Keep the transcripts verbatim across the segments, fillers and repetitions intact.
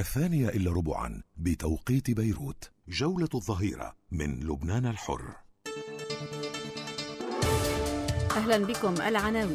الثانية إلا ربعا بتوقيت بيروت. جولة الظهيرة من لبنان الحر. أهلا بكم. العناوين: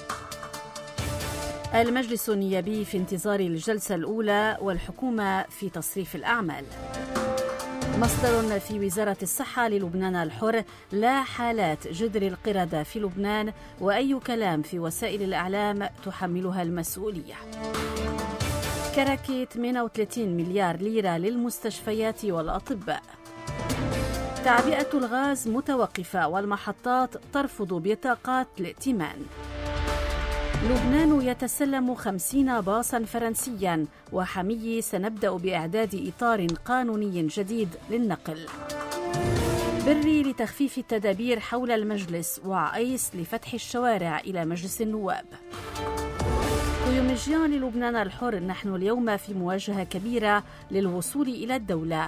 المجلس النيابي في انتظار الجلسة الأولى والحكومة في تصريف الأعمال. مصدر في وزارة الصحة للبنان الحر: لا حالات جدر القردة في لبنان، وأي كلام في وسائل الإعلام تحملها المسؤولية. كراكي ثمانية وثلاثين مليار ليرة للمستشفيات والأطباء. تعبئة الغاز متوقفة والمحطات ترفض بطاقات الائتمان. لبنان يتسلم خمسين باصا فرنسيا، وحمي سنبدأ بإعداد إطار قانوني جديد للنقل. بري لتخفيف التدابير حول المجلس، وعيس لفتح الشوارع إلى مجلس النواب. كويومجيان للبنان الحر: نحن اليوم في مواجهة كبيرة للوصول إلى الدولة.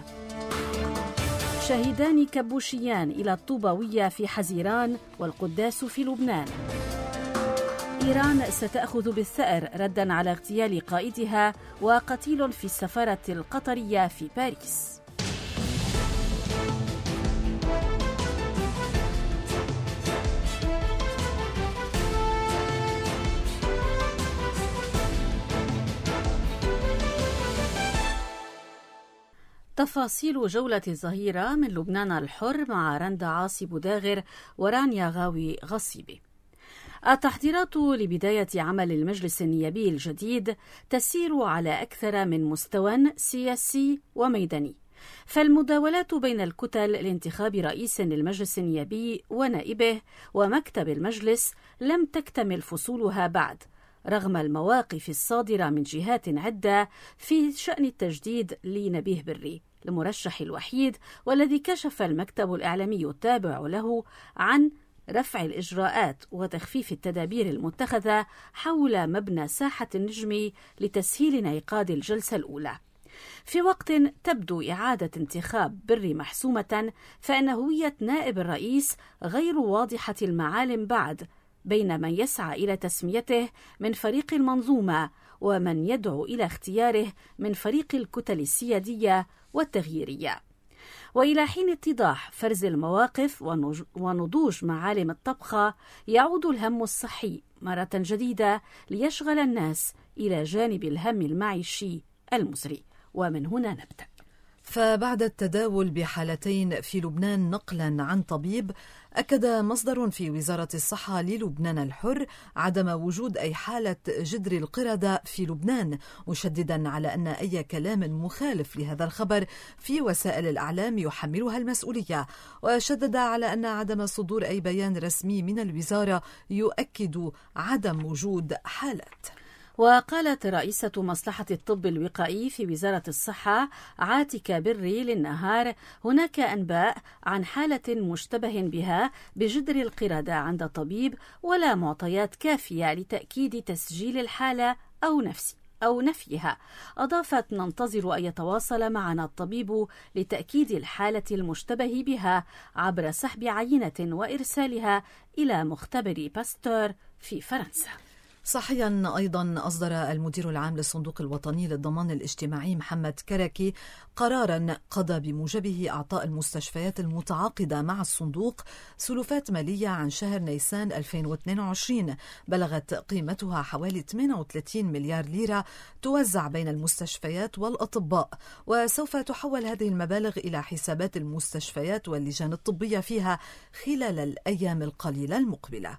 شهيدان كبوشيان إلى الطوباوية في حزيران والقداس في لبنان. إيران ستأخذ بالثأر رداً على اغتيال قائدها، وقتيل في السفارة القطرية في باريس. تفاصيل جولة الظهيرة من لبنان الحر مع رندا عاصي بوداغر ورانيا غاوي غصيبي. التحضيرات لبداية عمل المجلس النيابي الجديد تسير على أكثر من مستوى سياسي وميداني، فالمداولات بين الكتل لانتخاب رئيس للمجلس النيابي ونائبه ومكتب المجلس لم تكتمل فصولها بعد، رغم المواقف الصادرة من جهات عدة في شأن التجديد لنبيه بري المرشح الوحيد، والذي كشف المكتب الإعلامي التابع له عن رفع الإجراءات وتخفيف التدابير المتخذة حول مبنى ساحة النجم لتسهيل انعقاد الجلسة الأولى. في وقت تبدو إعادة انتخاب بري محسومة، فإن هوية نائب الرئيس غير واضحة المعالم بعد، بين من يسعى إلى تسميته من فريق المنظومة ومن يدعو إلى اختياره من فريق الكتل السيادية والتغييرية. وإلى حين اتضاح فرز المواقف ونضوج معالم الطبخة، يعود الهم الصحي مرة جديدة ليشغل الناس إلى جانب الهم المعيشي المزري. ومن هنا نبدأ. فبعد التداول بحالتين في لبنان نقلا عن طبيب، أكد مصدر في وزارة الصحة للبنان الحر عدم وجود أي حالة جدر القردة في لبنان، مشددا على أن أي كلام مخالف لهذا الخبر في وسائل الإعلام يحملها المسؤولية، وشدد على أن عدم صدور أي بيان رسمي من الوزارة يؤكد عدم وجود حالات. وقالت رئيسة مصلحة الطب الوقائي في وزارة الصحة عاتكة بري للنهار: هناك أنباء عن حالة مشتبه بها بجدر القردة عند طبيب، ولا معطيات كافية لتأكيد تسجيل الحالة أو نفسي أو نفيها. أضافت: ننتظر أن يتواصل معنا الطبيب لتأكيد الحالة المشتبه بها عبر سحب عينة وإرسالها إلى مختبر باستور في فرنسا. صحيا أيضا أصدر المدير العام للصندوق الوطني للضمان الاجتماعي محمد كراكي قرارا قضى بموجبه أعطاء المستشفيات المتعاقدة مع الصندوق سلفات مالية عن شهر نيسان ألفين واثنين وعشرين بلغت قيمتها حوالي ثمانية وثلاثين مليار ليرة توزع بين المستشفيات والأطباء، وسوف تحول هذه المبالغ إلى حسابات المستشفيات واللجان الطبية فيها خلال الأيام القليلة المقبلة.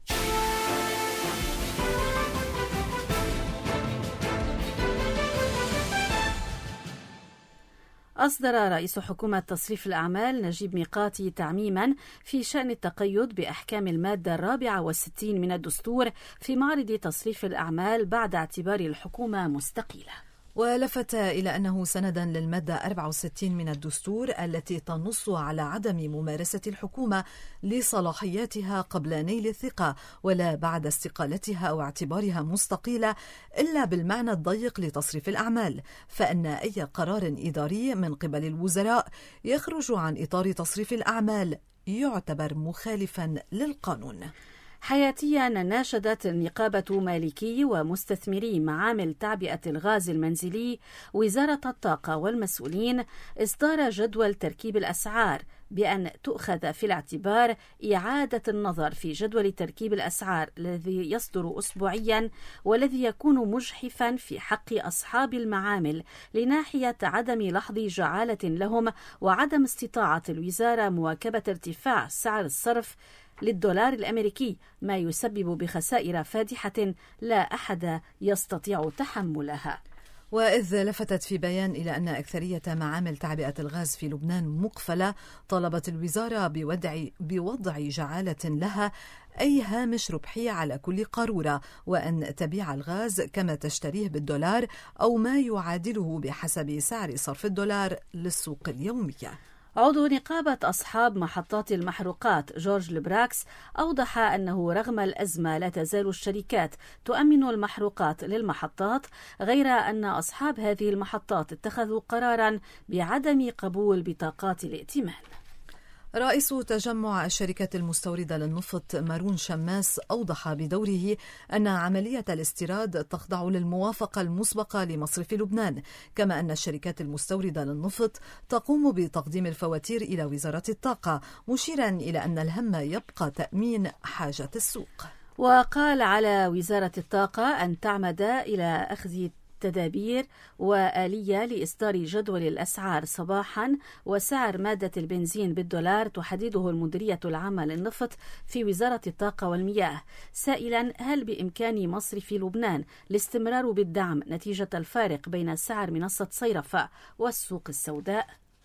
أصدر رئيس حكومة تصريف الأعمال نجيب ميقاتي تعميما في شأن التقيد بأحكام المادة الرابعة والستين من الدستور في معرض تصريف الأعمال بعد اعتبار الحكومة مستقلة. ولفت إلى أنه سندا للمادة أربعة وستين من الدستور التي تنص على عدم ممارسة الحكومة لصلاحياتها قبل نيل الثقة ولا بعد استقالتها أو اعتبارها مستقيلة إلا بالمعنى الضيق لتصريف الأعمال، فإن أي قرار إداري من قبل الوزراء يخرج عن إطار تصريف الأعمال يعتبر مخالفا للقانون. حياتيا ناشدت نقابة مالكي ومستثمري معامل تعبئة الغاز المنزلي وزارة الطاقة والمسؤولين إصدار جدول تركيب الأسعار بأن تؤخذ في الاعتبار إعادة النظر في جدول تركيب الأسعار الذي يصدر أسبوعيا والذي يكون مجحفا في حق أصحاب المعامل لناحية عدم لحظ جعالة لهم وعدم استطاعة الوزارة مواكبة ارتفاع سعر الصرف للدولار الأمريكي، ما يسبب بخسائر فادحة لا أحد يستطيع تحملها. وإذ لفتت في بيان إلى أن أكثرية معامل تعبئة الغاز في لبنان مقفلة، طالبت الوزارة بوضع, بوضع جعالة لها أي هامش ربحي على كل قارورة، وأن تبيع الغاز كما تشتريه بالدولار أو ما يعادله بحسب سعر صرف الدولار للسوق اليومية. عضو نقابة أصحاب محطات المحروقات جورج البراكس أوضح أنه رغم الأزمة لا تزال الشركات تؤمن المحروقات للمحطات، غير أن أصحاب هذه المحطات اتخذوا قرارا بعدم قبول بطاقات الائتمان. رئيس تجمع الشركات المستوردة للنفط مارون شماس أوضح بدوره أن عملية الاستيراد تخضع للموافقة المسبقة لمصرف لبنان، كما أن الشركات المستوردة للنفط تقوم بتقديم الفواتير إلى وزارة الطاقة، مشيرا إلى أن الهم يبقى تأمين حاجة السوق. وقال على وزارة الطاقة أن تعمد إلى أخذ تدابير وآلية لإصدار جدول الأسعار صباحا وسعر مادة البنزين بالدولار تحدده المديرية العامة للنفط في وزارة الطاقة والمياه، سائلا هل بإمكان مصرف لبنان الاستمرار بالدعم نتيجة الفارق بين سعر منصة صيرفة والسوق السوداء؟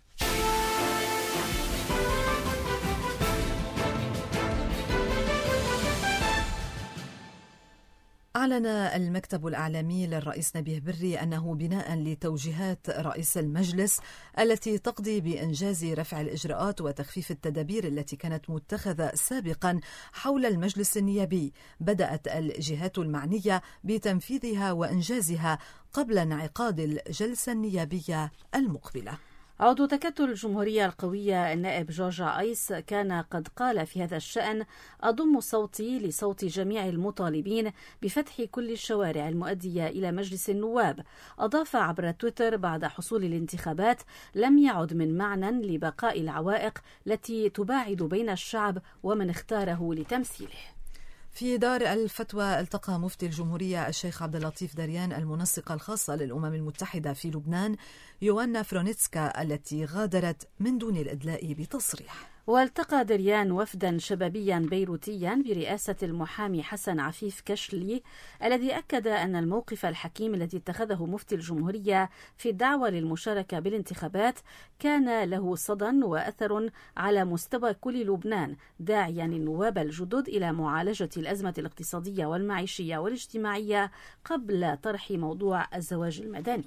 أعلن المكتب الإعلامي للرئيس نبيه بري أنه بناء لتوجيهات رئيس المجلس التي تقضي بإنجاز رفع الإجراءات وتخفيف التدابير التي كانت متخذة سابقا حول المجلس النيابي، بدأت الجهات المعنية بتنفيذها وإنجازها قبل انعقاد الجلسة النيابية المقبلة. عضو تكتل الجمهورية القوية النائب جورج عيس كان قد قال في هذا الشأن: أضم صوتي لصوت جميع المطالبين بفتح كل الشوارع المؤدية إلى مجلس النواب. أضاف عبر تويتر بعد حصول الانتخابات: لم يعد من معنى لبقاء العوائق التي تباعد بين الشعب ومن اختاره لتمثيله. في دار الفتوى التقى مفتي الجمهورية الشيخ عبد اللطيف دريان المنسقة الخاصة للأمم المتحدة في لبنان يوانا فرونيتسكا التي غادرت من دون الإدلاء بتصريح. والتقى دريان وفدا شبابيا بيروتيا برئاسة المحامي حسن عفيف كشلي، الذي أكد أن الموقف الحكيم الذي اتخذه مفتي الجمهورية في الدعوة للمشاركة بالانتخابات كان له صدى وأثر على مستوى كل لبنان، داعيا النواب الجدد إلى معالجة الأزمة الاقتصادية والمعيشية والاجتماعية قبل طرح موضوع الزواج المدني.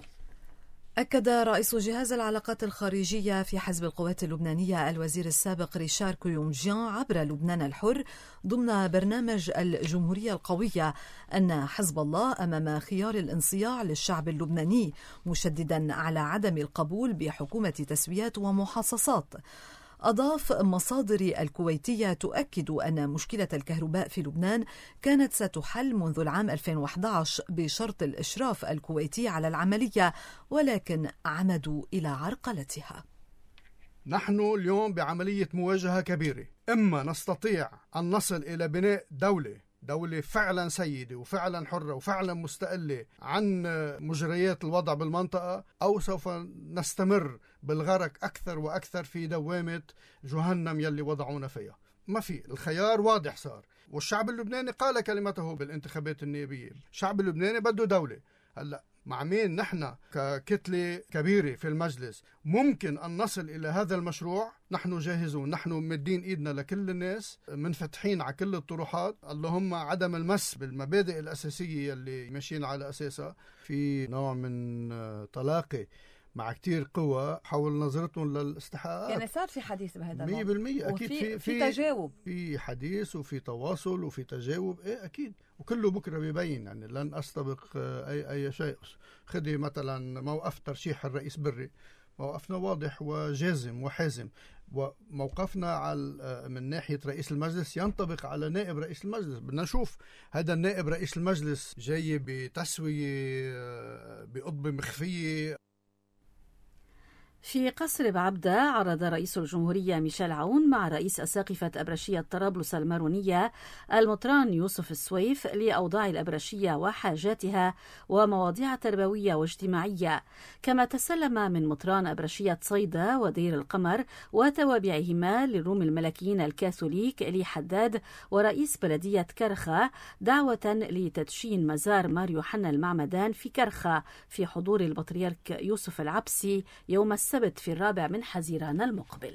أكد رئيس جهاز العلاقات الخارجية في حزب القوات اللبنانية الوزير السابق ريشار كويومجيان عبر لبنان الحر ضمن برنامج الجمهورية القوية أن حزب الله أمام خيار الانصياع للشعب اللبناني، مشددا على عدم القبول بحكومة تسويات ومحاصصات. أضاف: مصادر الكويتية تؤكد أن مشكلة الكهرباء في لبنان كانت ستحل منذ العام ألفين وأحد عشر بشرط الإشراف الكويتي على العملية، ولكن عمدوا إلى عرقلتها. نحن اليوم بعملية مواجهة كبيرة، إما نستطيع أن نصل إلى بناء دولة دولة فعلا سيدة وفعلا حرة وفعلا مستقلة عن مجريات الوضع بالمنطقة، أو سوف نستمر بالغرق أكثر وأكثر في دوامة جهنم يلي وضعونا فيها. ما في، الخيار واضح صار، والشعب اللبناني قال كلمته بالانتخابات النيابية. الشعب اللبناني بده دولة. هلأ مع مين نحن ككتلة كبيرة في المجلس ممكن أن نصل إلى هذا المشروع؟ نحن جاهزون، نحن مدين إيدنا لكل الناس، منفتحين على كل الطروحات، اللهم عدم المس بالمبادئ الأساسية اللي ماشيين على أساسها. في نوع من تلاقي مع كتير قوى حول نظرتهم للاستحقاقات، يعني صار في حديث بهذا مية بالمية أكيد في, في تجاوب، في حديث وفي تواصل وفي تجاوب. إيه أكيد، وكله بكرة بيبين، يعني لن أستبق أي أي شيء. خذي مثلا موقف ترشيح الرئيس بري، موقفنا واضح وجازم وحازم. وموقفنا على من ناحية رئيس المجلس ينطبق على نائب رئيس المجلس. بدنا نشوف هذا النائب رئيس المجلس جاي بتسوية بقطبة مخفية. في قصر بعبدة عرض رئيس الجمهورية ميشيل عون مع رئيس أساقفة أبرشية طرابلس المارونية المطران يوسف السويف لأوضاع الأبرشية وحاجاتها ومواضيع تربوية واجتماعية، كما تسلم من مطران أبرشية صيدا ودير القمر وتوابعهما للروم الملكيين الكاثوليك إلي حداد ورئيس بلدية كرخة دعوة لتدشين مزار مار يوحنا المعمدان في كرخة في حضور البطريرك يوسف العبسي يوم السبت في الرابع من حزيران المقبل.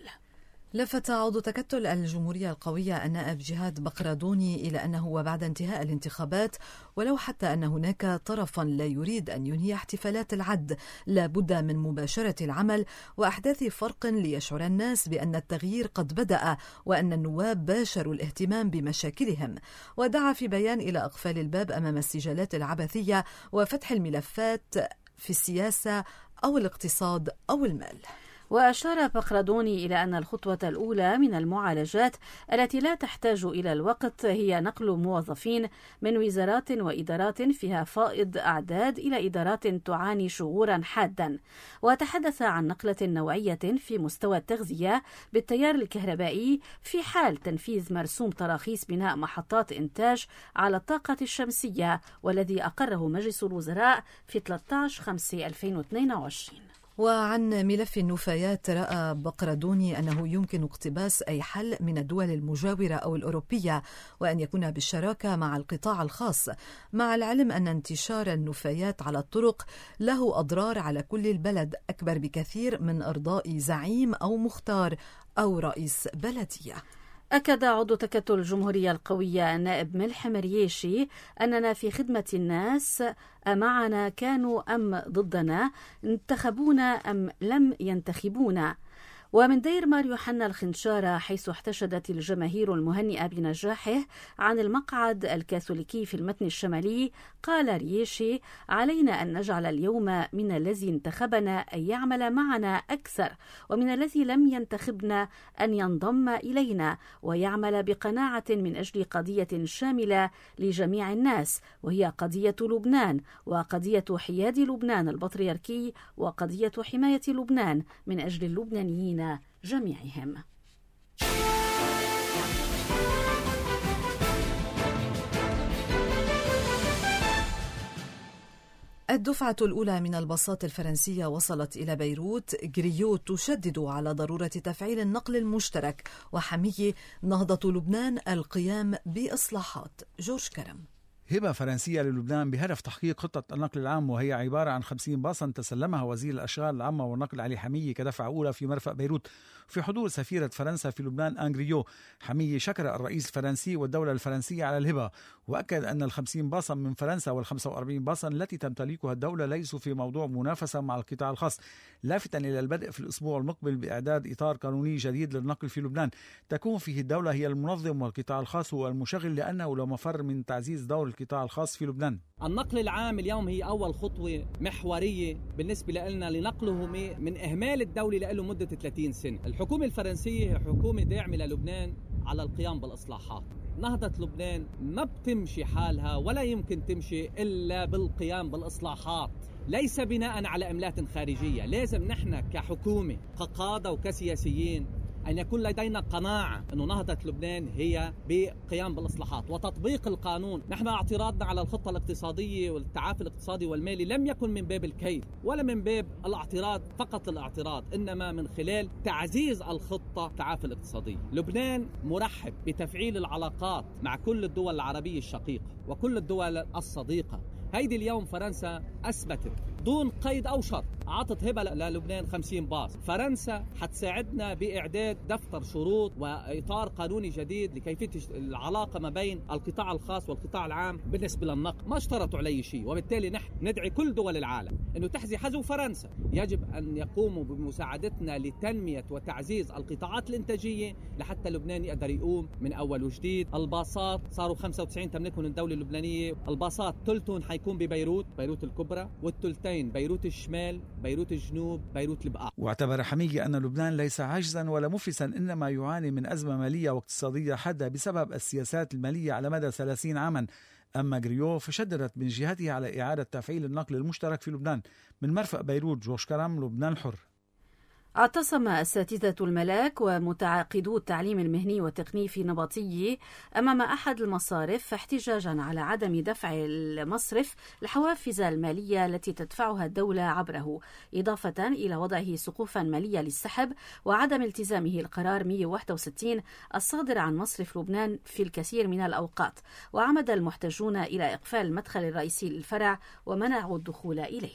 لفت عضو تكتل الجمهورية القوية النائب جهاد بقرادوني إلى أنه وبعد انتهاء الانتخابات ولو حتى أن هناك طرفا لا يريد أن ينهي احتفالات العد لابد من مباشرة العمل وأحداث فرق ليشعر الناس بأن التغيير قد بدأ وأن النواب باشروا الاهتمام بمشاكلهم، ودعا في بيان إلى إقفال الباب أمام السجالات العبثية وفتح الملفات في السياسة أو الاقتصاد أو المال. وأشار بقرادوني إلى أن الخطوة الأولى من المعالجات التي لا تحتاج إلى الوقت هي نقل موظفين من وزارات وإدارات فيها فائض أعداد إلى إدارات تعاني شغورا حادا، وتحدث عن نقلة نوعية في مستوى التغذية بالتيار الكهربائي في حال تنفيذ مرسوم تراخيص بناء محطات إنتاج على الطاقة الشمسية والذي أقره مجلس الوزراء في ثلاثة عشر خمسة ألفين واثنين وعشرين. وعن ملف النفايات رأى بقرادوني أنه يمكن اقتباس أي حل من الدول المجاورة أو الأوروبية وأن يكون بالشراكة مع القطاع الخاص، مع العلم أن انتشار النفايات على الطرق له أضرار على كل البلد أكبر بكثير من إرضاء زعيم أو مختار أو رئيس بلدية. أكد عضو تكتل الجمهورية القوية النائب ملح مريشي أننا في خدمة الناس، أمعنا كانوا أم ضدنا، انتخبونا أم لم ينتخبونا. ومن دير مار يوحنا الخنشارة حيث احتشدت الجماهير المهنئة بنجاحه عن المقعد الكاثوليكي في المتن الشمالي، قال ريشي: علينا أن نجعل اليوم من الذي انتخبنا أن يعمل معنا أكثر، ومن الذي لم ينتخبنا أن ينضم إلينا ويعمل بقناعة من أجل قضية شاملة لجميع الناس، وهي قضية لبنان وقضية حياد لبنان البطريركي وقضية حماية لبنان من أجل اللبنانيين جميعهم. الدفعة الأولى من الباصات الفرنسية وصلت إلى بيروت. غريو تشدد على ضرورة تفعيل النقل المشترك وحمي نهضة لبنان القيام بإصلاحات. جورج كرم. هبة فرنسية للبنان بهدف تحقيق خطة النقل العام، وهي عبارة عن خمسين باصا تسلمها وزير الأشغال العامة والنقل علي حمية كدفعة أولى في مرفأ بيروت في حضور سفيرة فرنسا في لبنان أنغريو. حمية شكر الرئيس الفرنسي والدولة الفرنسية على الهبة، وأكد أن الخمسين باصا من فرنسا والخمسة وأربعين باصا التي تمتلكها الدولة ليسوا في موضوع منافسة مع القطاع الخاص، لافتا إلى البدء في الأسبوع المقبل بإعداد إطار قانوني جديد للنقل في لبنان تكون فيه الدولة هي المنظم والقطاع الخاص هو المشغل، لأنه لا مفر من تعزيز دور القطاع الخاص في لبنان. النقل العام اليوم هي أول خطوة محورية بالنسبة لنا لنقله من إهمال الدولة له مدة ثلاثين سنة. الحكومة الفرنسية هي حكومة داعمة للبنان على القيام بالإصلاحات. نهضة لبنان ما بتمشي حالها ولا يمكن تمشي إلا بالقيام بالإصلاحات، ليس بناء على إملات خارجية. لازم نحن كحكومة كقادة وكسياسيين أن يكون لدينا قناعة أن نهضة لبنان هي بقيام بالإصلاحات وتطبيق القانون. نحن اعتراضنا على الخطة الاقتصادية والتعافي الاقتصادي والمالي لم يكن من باب الكيد ولا من باب الاعتراض فقط الاعتراض، إنما من خلال تعزيز الخطة التعافي الاقتصادية. لبنان مرحب بتفعيل العلاقات مع كل الدول العربية الشقيقة وكل الدول الصديقة. هيدي اليوم فرنسا أثبتت دون قيد أو شرط عطت هبة للبنان خمسين باص. فرنسا حتساعدنا بإعداد دفتر شروط وإطار قانوني جديد لكيفية العلاقة ما بين القطاع الخاص والقطاع العام بالنسبة للنقل. ما اشترطوا عليه شيء، وبالتالي نحن ندعي كل دول العالم أنه تحذي حذو فرنسا. يجب أن يقوموا بمساعدتنا لتنمية وتعزيز القطاعات الإنتاجية لحتى لبنان يقدر يقوم من أول وجديد. الباصات صاروا خمسة وتسعين تملكهم الدولة اللبنانية. الباصات ثلثهم حيكون ببيروت، بيروت الكبرى، والثلثين بيروتين، بيروت الشمال، بيروت الجنوب، بيروت البقاع. واعتبر حمية أن لبنان ليس عاجزا ولا مفلسا، إنما يعاني من أزمة مالية واقتصادية حادة بسبب السياسات المالية على مدى ثلاثين عاما. أما غريو فشددت من جهته على إعادة تفعيل النقل المشترك في لبنان. من مرفأ بيروت، جورج كرم، لبنان الحر. اعتصم أساتذة الملاك ومتعاقدو التعليم المهني والتقني في نباطية أمام أحد المصارف احتجاجا على عدم دفع المصرف الحوافز المالية التي تدفعها الدولة عبره، إضافة إلى وضعه سقوفا مالية للسحب وعدم التزامه القرار مئة وواحد وستين الصادر عن مصرف لبنان في الكثير من الأوقات. وعمد المحتجون إلى إقفال المدخل الرئيسي للفرع ومنعوا الدخول إليه.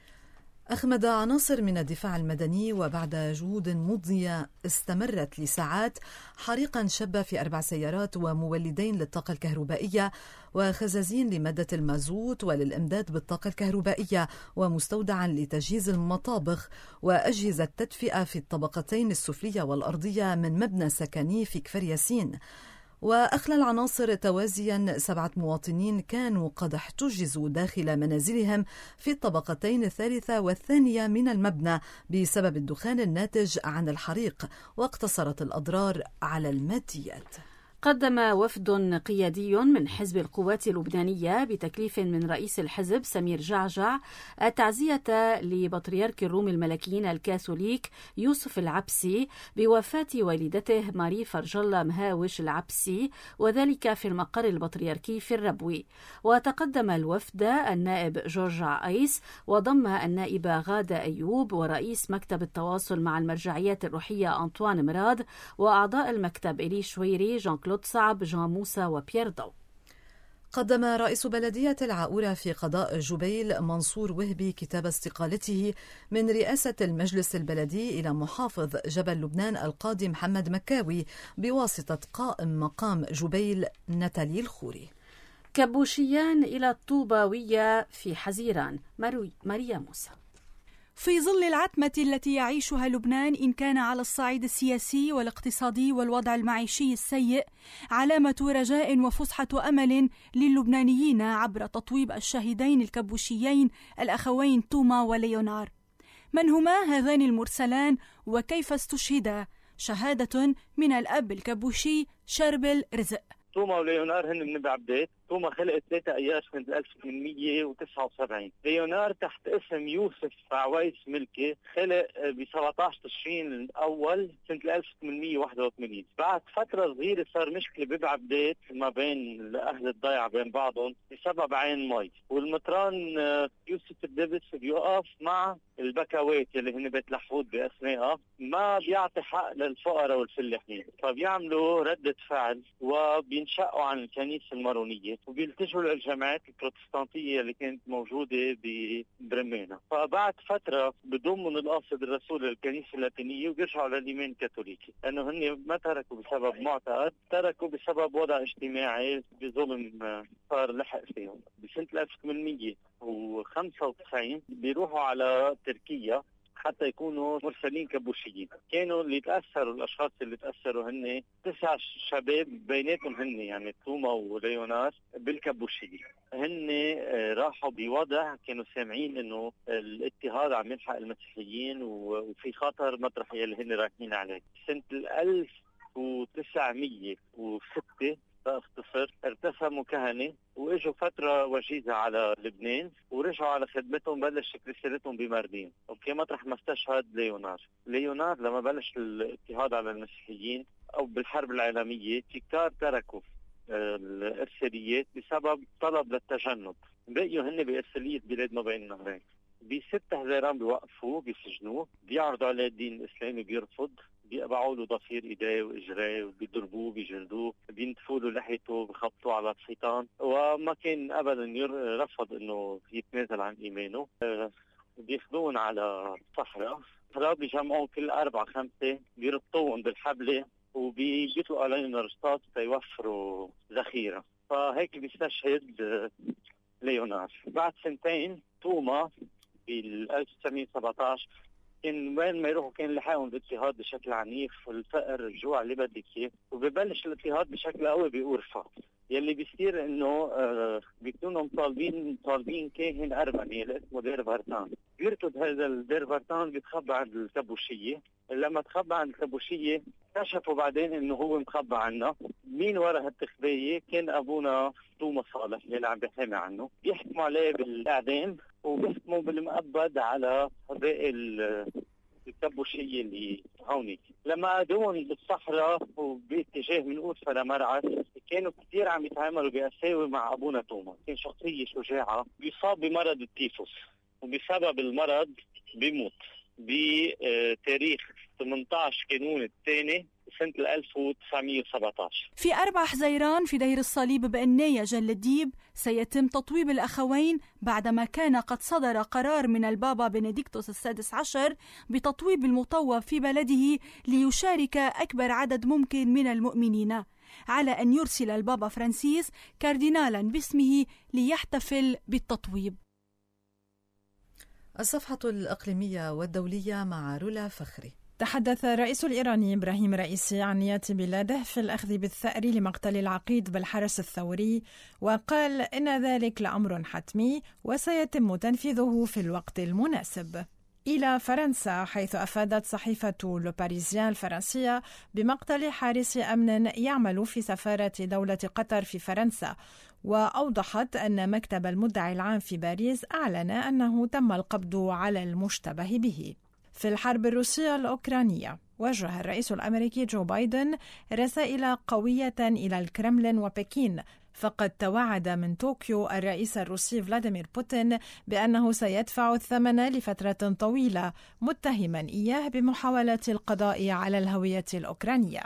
أخمد عناصر من الدفاع المدني وبعد جهود مضنية استمرت لساعات حريقا شب في أربع سيارات ومولدين للطاقة الكهربائية وخزازين لمادة المازوت وللإمداد بالطاقة الكهربائية ومستودعا لتجهيز المطابخ وأجهزة تدفئة في الطبقتين السفلية والأرضية من مبنى سكني في كفر ياسين. وأخلى العناصر توازيا سبعة مواطنين كانوا قد احتجزوا داخل منازلهم في الطبقتين الثالثة والثانية من المبنى بسبب الدخان الناتج عن الحريق، واقتصرت الأضرار على الماديات. قدم وفد قيادي من حزب القوات اللبنانية بتكليف من رئيس الحزب سمير جعجع التعزية لبطريرك الروم الملكيين الكاثوليك يوسف العبسي بوفاة والدته ماري فرج الله مهاوش العبسي، وذلك في المقر البطريركي في الربوي. وتقدم الوفد النائب جورج عايس وضم النائبة غادة أيوب ورئيس مكتب التواصل مع المرجعيات الروحية أنطوان مراد وأعضاء المكتب إلي شويري، جان كلود صعب، جان موسى وبيير ضو. قدم رئيس بلدية العاورة في قضاء جبيل منصور وهبي كتاب استقالته من رئاسة المجلس البلدي إلى محافظ جبل لبنان القاضي محمد مكاوي بواسطة قائم مقام جبيل نتالي الخوري. كبوشيان إلى الطوباوية في حزيران، ماريا موسى. في ظل العتمة التي يعيشها لبنان إن كان على الصعيد السياسي والاقتصادي والوضع المعيشي السيء، علامة رجاء وفسحة أمل للبنانيين عبر تطويب الشهيدين الكبوشيين الأخوين توما وليونار. من هما هذان المرسلان وكيف استشهدا؟ شهادة من الأب الكبوشي شربل رزق. توما وليونار هن من بعبدات. توما خلق ثلاثة أيار سنة ألف وثمانمئة وتسعة وسبعين. ليونار تحت اسم يوسف عويس ملكي خلق ب سبعة عشر تشرين الأول سنة ألف وثمانمئة وواحد وثمانين. بعد فترة صغيرة صار مشكلة ببعبدات ما بين الأهل الضيعة بين بعضهم بسبب عين مي، والمطران يوسف الدبس بيوقف مع البكوات اللي هن بيت لحود بأثناءها ما بيعطي حق للفقراء والفلاحين، فبيعملوا ردة فعل وبينشقوا عن الكنيسة المارونية وبيلتجوا للجماعات البروتستانتية اللي كانت موجودة ببرمانة. فبعد فترة بضمن القاصد الرسول للكنيسة اللاتينية وبيرجعوا للإيمان الكاثوليكي، لأنه هن ما تركوا بسبب معتقد، تركوا بسبب وضع اجتماعي بظلم صار لحق فيهم. بسنة ألف وثمانمئة وخمسة وتسعين بيروحوا على تركيا حتى يكونوا مرسلين كبوشيين. كانوا اللي تأثروا الأشخاص اللي تأثروا هن تسع شباب بيناتهم هن يعني توما وليونار بالكبوشيين. هن راحوا بوضع كانوا سامعين انه الاضطهاد عم يلحق المسيحيين وفي خطر مطرح اللي هن رايحين عليه. سنة ألف وتسعمئة وستة باختصر ارتسموا كهنة واجوا فترة وجيزة على لبنان ورجعوا على خدمتهم، بلش رسالتهم بماردين. اوكي مطرح ما استشهد ليونار. ليونار لما بلش الاضطهاد على المسيحيين او بالحرب العالمية كتار تركوا الارساليات بسبب طلب للتجنب، بقيوا هن بارسالية بلاد ما بين النهرين. بست حزيران بيوقفوه بيسجنوه، بيعرضوا عليه الدين الاسلامي بيرفض، بيقبعوا له ضفير ايديه واجريه وبيضربوه بيجلدوه، بينتفوا له لحيته، بخبطوه على الحيطان، وما كان ابدا يرفض انه يتنازل عن ايمانه. بياخذون على الصحراء، بيجمعون كل اربعه خمسه، بيربطوهم بالحبله وبيطلقوا عليهم رصاص تيوفروا ذخيره. فهيك بيستشهد ليونار. بعد سنتين توما بال ألف وتسعمئة وسبعة عشر كان وين ما يروحوا كان لحقهم الاضطهاد بشكل عنيف والفقر الجوع اللي بدك اياه، وببلش الاضطهاد بشكل قوي بأورفا. يلي بيصير انه آه بيكونوا طالبين طالبين كاهن ارمني اللي اسمه دير فارتان. بيركض هذا الدير فارتان بيتخبى عند الكابوشيه. لما تخبى عند الكابوشيه اكتشفوا بعدين انه هو مخبى عنا. مين ورا هالتخبايه؟ كان ابونا توما صالح اللي عم بيحامي عنه. بيحكموا عليه بالاعدام وبيحكموا بالمؤبد على باقي الكابوشيه اللي هونيك. لما ادون بالصحراء وباتجاه من اوسفا لمرعش كانوا كثير عم يتعاملوا بقساوه مع ابونا توما. كان شخصيه شجاعه. بيصاب بمرض التيفوس وبسبب المرض بيموت بتاريخ ثمانية عشر كانون الثاني سنة ألف وتسعمية وسبعة عشر. في أربع حزيران في دير الصليب بأنية جل الديب سيتم تطويب الأخوين بعدما كان قد صدر قرار من البابا بنديكتوس السادس عشر بتطويب المطوب في بلده ليشارك أكبر عدد ممكن من المؤمنين، على أن يرسل البابا فرانسيس كاردينالا باسمه ليحتفل بالتطويب. الصفحة الإقليمية والدولية مع رولا فخري. تحدث الرئيس الإيراني إبراهيم رئيسي عن نية بلاده في الأخذ بالثأر لمقتل العقيد بالحرس الثوري، وقال إن ذلك لأمر حتمي وسيتم تنفيذه في الوقت المناسب. إلى فرنسا، حيث أفادت صحيفة لو باريزيان الفرنسية بمقتل حارس أمن يعمل في سفارة دولة قطر في فرنسا، وأوضحت أن مكتب المدعي العام في باريس أعلن أنه تم القبض على المشتبه به. في الحرب الروسية الأوكرانية، وجه الرئيس الأمريكي جو بايدن رسائل قوية إلى الكرملين وبكين، فقد توعد من طوكيو الرئيس الروسي فلاديمير بوتين بأنه سيدفع الثمن لفترة طويلة، متهما إياه بمحاولة القضاء على الهوية الأوكرانية.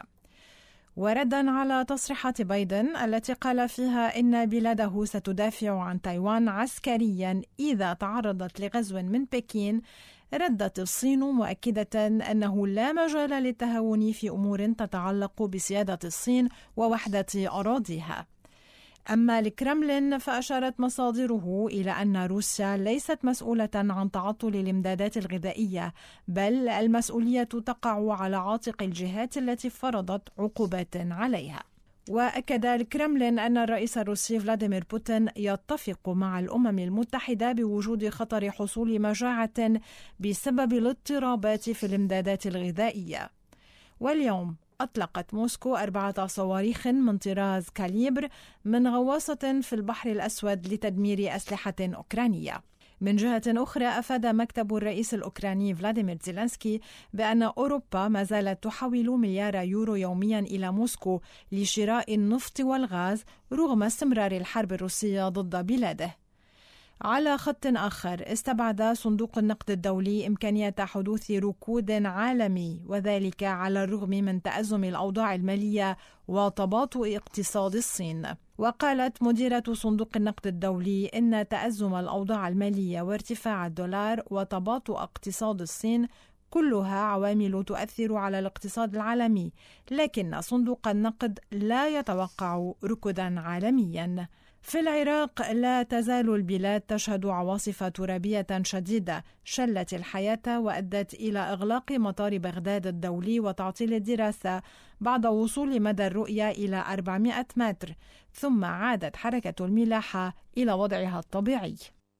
وردا على تصريحات بايدن التي قال فيها إن بلاده ستدافع عن تايوان عسكريا إذا تعرضت لغزو من بكين، ردت الصين مؤكدة أنه لا مجال للتهاون في أمور تتعلق بسيادة الصين ووحدة أراضيها. أما الكرملين فأشارت مصادره إلى أن روسيا ليست مسؤولة عن تعطل الإمدادات الغذائية، بل المسؤولية تقع على عاتق الجهات التي فرضت عقوبات عليها. وأكد الكرملين أن الرئيس الروسي فلاديمير بوتين يتفق مع الأمم المتحدة بوجود خطر حصول مجاعة بسبب الاضطرابات في الإمدادات الغذائية. واليوم أطلقت موسكو أربعة صواريخ من طراز كاليبر من غواصة في البحر الأسود لتدمير أسلحة أوكرانية. من جهة أخرى، أفاد مكتب الرئيس الأوكراني فلاديمير زيلينسكي بأن أوروبا ما زالت تحول مليار يورو يوميا إلى موسكو لشراء النفط والغاز رغم استمرار الحرب الروسية ضد بلاده. على خط آخر، استبعد صندوق النقد الدولي إمكانية حدوث ركود عالمي، وذلك على الرغم من تأزم الأوضاع المالية وتباطؤ اقتصاد الصين. وقالت مديرة صندوق النقد الدولي إن تأزم الأوضاع المالية وارتفاع الدولار وتباطؤ اقتصاد الصين كلها عوامل تؤثر على الاقتصاد العالمي، لكن صندوق النقد لا يتوقع ركودا عالميا. في العراق، لا تزال البلاد تشهد عواصف ترابية شديدة شلت الحياة وأدت إلى إغلاق مطار بغداد الدولي وتعطيل الدراسة بعد وصول مدى الرؤية إلى أربعمائة متر، ثم عادت حركة الملاحة إلى وضعها الطبيعي.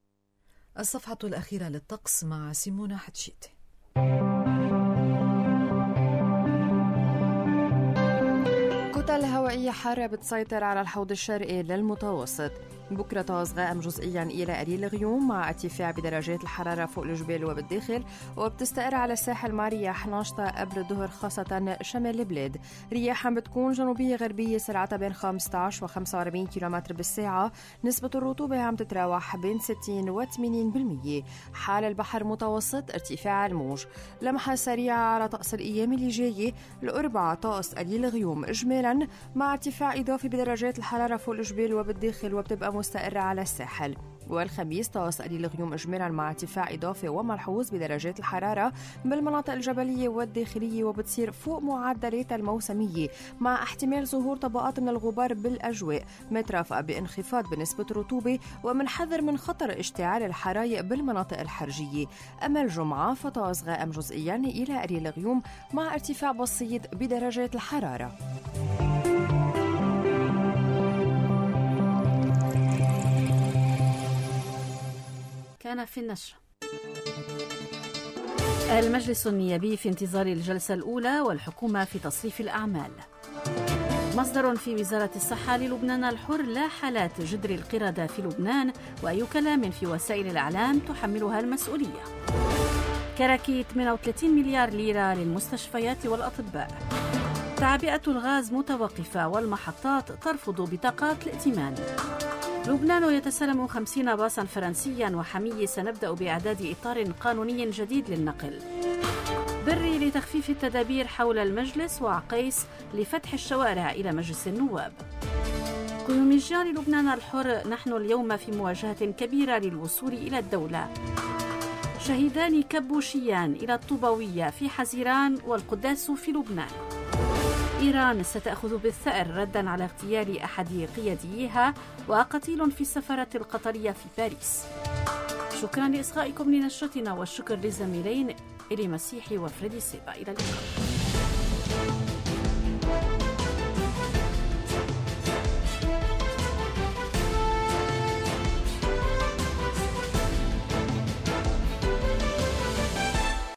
الصفحة الأخيرة للطقس مع سيمونة حتشيتي. كتل هوائية حارة بتسيطر على الحوض الشرقي للمتوسط. بكرة طقس غائم جزئيا إلى قليل غيوم مع ارتفاع بدرجات الحرارة فوق الجبال وبالداخل، وبتستقر على الساحل مع رياح ناشطة قبل الظهر خاصة شمال البلاد. رياحها بتكون جنوبية غربية سرعتها بين خمسة عشر و خمسة وأربعين كيلومتر بالساعة. نسبة الرطوبة عم تتراوح بين ستين و ثمانين بالمية. حال البحر متوسط، ارتفاع الموج. لمحة سريعة على طقس الأيام اللي جاية. الأربعاء طقس قليل غيوم إجمالا مع ارتفاع إضافي بدرجات الحرارة فوق الجبال وبالداخل وبتبقى مستقرة على الساحل. والخميس طقس قليل غيوم إجمالا مع ارتفاع إضافي وملحوظ بدرجات الحرارة بالمناطق الجبلية والداخلية، وبتصير فوق معدلاتها الموسمية مع احتمال ظهور طبقات من الغبار بالأجواء مترافقة بانخفاض بنسبة الرطوبة، ومنحذر من خطر اشتعال الحرايق بالمناطق الحرجية. أما الجمعة فطقس غائم جزئيا إلى قليل غيوم مع ارتفاع بسيط بدرجات الحرارة. كان في النشر. المجلس النيابي في انتظار الجلسة الأولى والحكومة في تصريف الأعمال. مصدر في وزارة الصحة للبنان الحر: لا حالات جدر القردة في لبنان، وأي كلام في وسائل الإعلام تحملها المسؤولية. كراكي ثمانية وثلاثين مليار ليرة للمستشفيات والأطباء. تعبئة الغاز متوقفة والمحطات ترفض بطاقات الائتمان. لبنان يتسلم خمسين باصا فرنسيا وحمية، سنبدأ بإعداد إطار قانوني جديد للنقل. بري لتخفيف التدابير حول المجلس، وعقيس لفتح الشوارع إلى مجلس النواب. كوميجيان لبنان الحر: نحن اليوم في مواجهة كبيرة للوصول إلى الدولة. شهيدان كبوشيان إلى الطوبوية في حزيران والقداس في لبنان. إيران ستأخذ بالثأر ردا على اغتيال أحد قياديها، وقتيل في السفارة القطرية في باريس. شكرا لإصغائكم لنشرتنا، والشكر للزميلين إلي مسيحي وفريدي سيبا. إلى اللقاء.